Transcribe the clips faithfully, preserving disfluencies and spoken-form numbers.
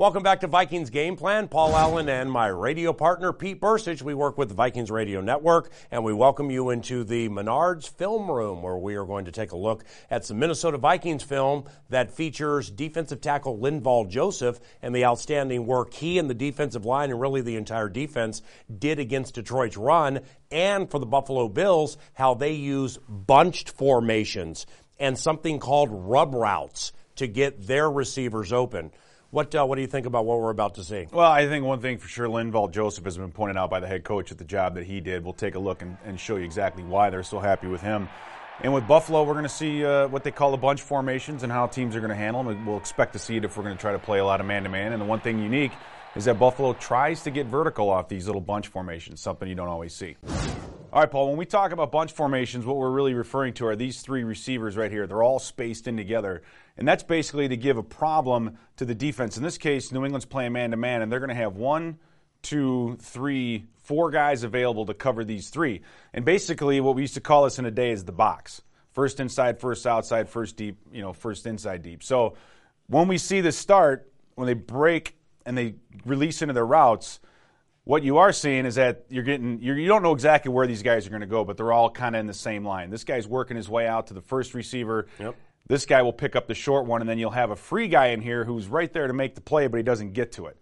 Welcome back to Vikings Game Plan. Paul Allen and my radio partner, Pete Bursich. We work with the Vikings Radio Network, and we welcome you into the Menards Film Room, where we are going to take a look at some Minnesota Vikings film that features defensive tackle Linval Joseph and the outstanding work he and the defensive line and really the entire defense did against Detroit's run, and for the Buffalo Bills, how they use bunched formations and something called rub routes to get their receivers open. What uh, what do you think about what we're about to see? Well, I think one thing for sure, Linval Joseph has been pointed out by the head coach at the job that he did. We'll take a look and, and show you exactly why they're so happy with him. And with Buffalo, we're going to see uh, what they call the bunch formations and how teams are going to handle them. We'll expect to see it if we're going to try to play a lot of man-to-man. And the one thing unique is that Buffalo tries to get vertical off these little bunch formations, something you don't always see. All right, Paul, when we talk about bunch formations, what we're really referring to are these three receivers right here. They're all spaced in together. And that's basically to give a problem to the defense. In this case, New England's playing man-to-man, and they're going to have one, two, three, four guys available to cover these three. And basically what we used to call this in a day is the box. First inside, first outside, first deep, you know, first inside deep. So when we see this start, when they break and they release into their routes, what you are seeing is that you're getting you're, you don't know exactly where these guys are going to go, but they're all kind of in the same line. This guy's working his way out to the first receiver. Yep. This guy will pick up the short one, and then you'll have a free guy in here who's right there to make the play, but he doesn't get to it.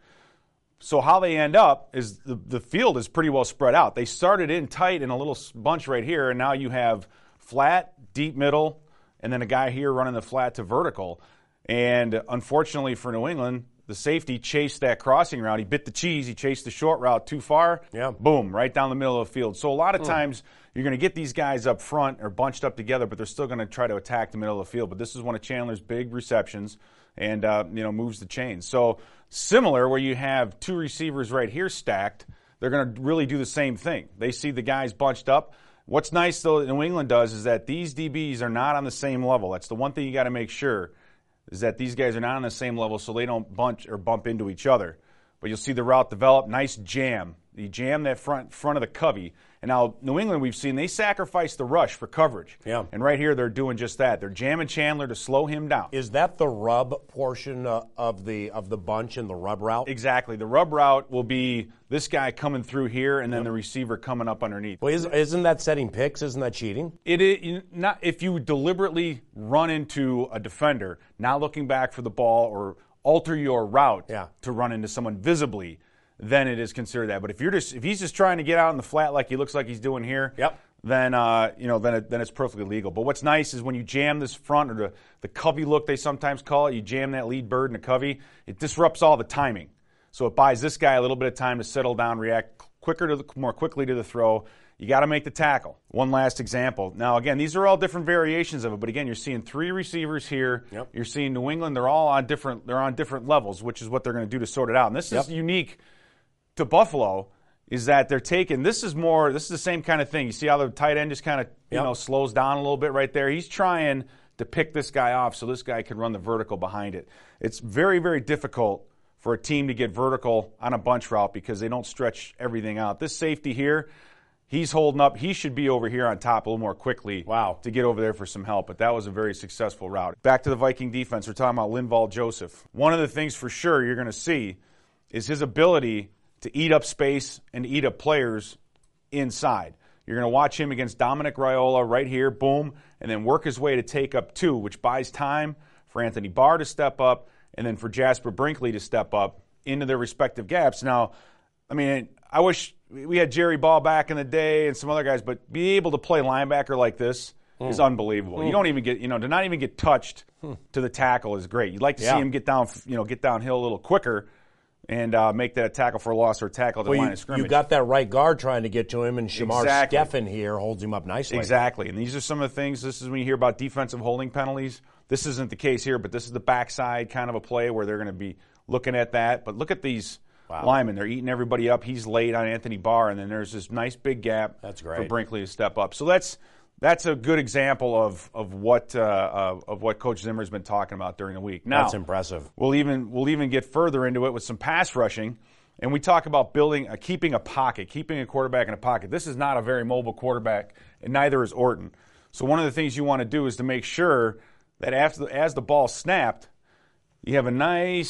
So how they end up is the, the field is pretty well spread out. They started in tight in a little bunch right here, and now you have flat, deep middle, and then a guy here running the flat to vertical. And unfortunately for New England, the safety chased that crossing route. He bit the cheese. He chased the short route too far. Yeah. Boom, right down the middle of the field. So a lot of times you're going to get these guys up front or bunched up together, but they're still going to try to attack the middle of the field. But this is one of Chandler's big receptions and, uh, you know, moves the chains. So similar where you have two receivers right here stacked, they're going to really do the same thing. They see the guys bunched up. What's nice, though, that New England does is that these D Bs are not on the same level. That's the one thing you got to make sure is that these guys are not on the same level so they don't bunch or bump into each other. But you'll see the route develop. Nice jam. You jam that front front of the covey. And now New England, we've seen, they sacrifice the rush for coverage. Yeah. And right here, they're doing just that. They're jamming Chandler to slow him down. Is that the rub portion uh, of the of the bunch and the rub route? Exactly. The rub route will be this guy coming through here and then yep. the receiver coming up underneath. Well, is, isn't that setting picks? Isn't that cheating? It is not. If you deliberately run into a defender, not looking back for the ball or alter your route yeah. to run into someone visibly, then it is considered that. But if you're just if he's just trying to get out in the flat like he looks like he's doing here, yep. then uh, you know then it, then it's perfectly legal. But what's nice is when you jam this front or the the covey look they sometimes call it, you jam that lead bird in the covey, it disrupts all the timing. So it buys this guy a little bit of time to settle down, react quicker to the, more quickly to the throw. You got to make the tackle. One last example. Now, again, these are all different variations of it, but again, you're seeing three receivers here. Yep. You're seeing New England. They're all on different. They're on different levels, which is what they're going to do to sort it out. And this yep. is unique to Buffalo, is that they're taking. This is more. This is the same kind of thing. You see how the tight end just kind of you yep. know slows down a little bit right there. He's trying to pick this guy off so this guy can run the vertical behind it. It's very, very difficult for a team to get vertical on a bunch route because they don't stretch everything out. This safety here, he's holding up. He should be over here on top a little more quickly wow. to get over there for some help, but that was a very successful route. Back to the Viking defense. We're talking about Linval Joseph. One of the things for sure you're going to see is his ability to eat up space and eat up players inside. You're going to watch him against Dominic Raiola right here, boom, and then work his way to take up two, which buys time for Anthony Barr to step up and then for Jasper Brinkley to step up into their respective gaps. Now, I mean, I wish we had Jerry Ball back in the day and some other guys, but be able to play linebacker like this mm. is unbelievable. Mm. You don't even get, you know, to not even get touched mm. to the tackle is great. You'd like to yeah. see him get down, you know, get downhill a little quicker and uh, make that a tackle for a loss or a tackle at the well, line you, of scrimmage. You got that right guard trying to get to him, and Shamar exactly. Steffen here holds him up nicely. Exactly, and these are some of the things. This is when you hear about defensive holding penalties. This isn't the case here, but this is the backside kind of a play where they're going to be looking at that. But look at these wow. linemen. They're eating everybody up. He's late on Anthony Barr, and then there's this nice big gap that's great. for Brinkley to step up. So that's that's a good example of of what uh, of what Coach Zimmer's been talking about during the week. Now, that's impressive. We'll even we'll even get further into it with some pass rushing. And we talk about building, uh, keeping a pocket, keeping a quarterback in a pocket. This is not a very mobile quarterback, and neither is Orton. So one of the things you want to do is to make sure that after, as the ball snapped, you have a nice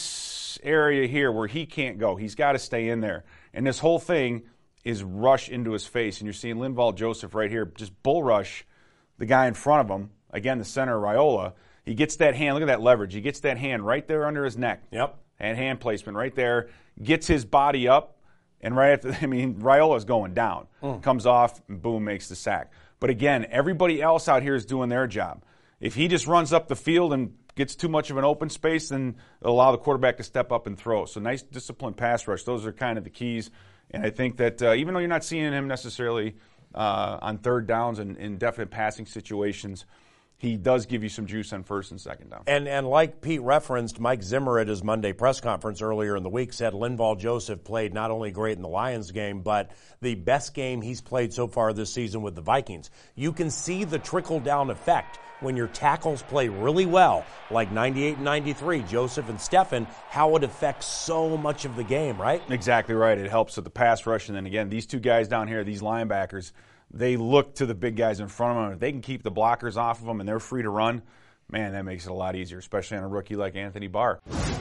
this area here where he can't go. He's got to stay in there. And this whole thing is rush into his face. And you're seeing Linval Joseph right here just bull rush the guy in front of him. Again, the center, Raiola. He gets that hand. Look at that leverage. He gets that hand right there under his neck. Yep. And hand placement right there. Gets his body up. And right after, I mean, Raiola's going down. Mm. Comes off and boom, makes the sack. But again, everybody else out here is doing their job. If he just runs up the field and gets too much of an open space, then it'll allow the quarterback to step up and throw. So nice disciplined pass rush. Those are kind of the keys. And I think that uh, even though you're not seeing him necessarily uh, on third downs and in definite passing situations, he does give you some juice on first and second down. And and like Pete referenced, Mike Zimmer at his Monday press conference earlier in the week said Linval Joseph played not only great in the Lions game, but the best game he's played so far this season with the Vikings. You can see the trickle-down effect when your tackles play really well, like ninety-eight and ninety-three, Joseph and Steffen, how it affects so much of the game, right? Exactly right. It helps with the pass rush. And then again, these two guys down here, these linebackers, they look to the big guys in front of them. If they can keep the blockers off of them and they're free to run, man, that makes it a lot easier, especially on a rookie like Anthony Barr.